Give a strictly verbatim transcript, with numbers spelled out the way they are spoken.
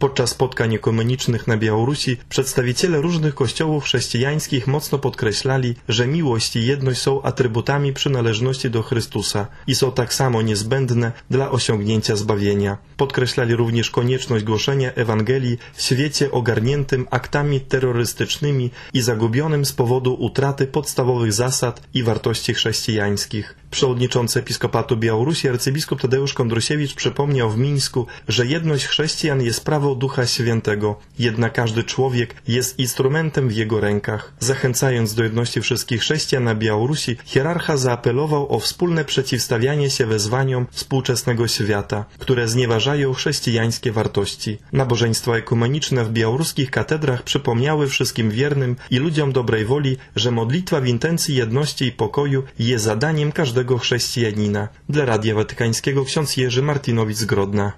Podczas spotkań ekumenicznych na Białorusi przedstawiciele różnych kościołów chrześcijańskich mocno podkreślali, że miłość i jedność są atrybutami przynależności do Chrystusa i są tak samo niezbędne dla osiągnięcia zbawienia. Podkreślali również konieczność głoszenia Ewangelii w świecie ogarniętym aktami terrorystycznymi i zagubionym z powodu utraty podstawowych zasad i wartości chrześcijańskich. Przewodniczący Episkopatu Białorusi arcybiskup Tadeusz Kondrusiewicz przypomniał w Mińsku, że jedność chrześcijan jest sprawą Ducha Świętego, jednak każdy człowiek jest instrumentem w jego rękach. Zachęcając do jedności wszystkich chrześcijan na Białorusi, hierarcha zaapelował o wspólne przeciwstawianie się wezwaniom współczesnego świata, które znieważają chrześcijańskie wartości. Nabożeństwa ekumeniczne w białoruskich katedrach przypomniały wszystkim wiernym i ludziom dobrej woli, że modlitwa w intencji jedności i pokoju jest zadaniem każdego chrześcijanina. Dla Radia Watykańskiego ksiądz Jerzy Martinowicz z Grodna.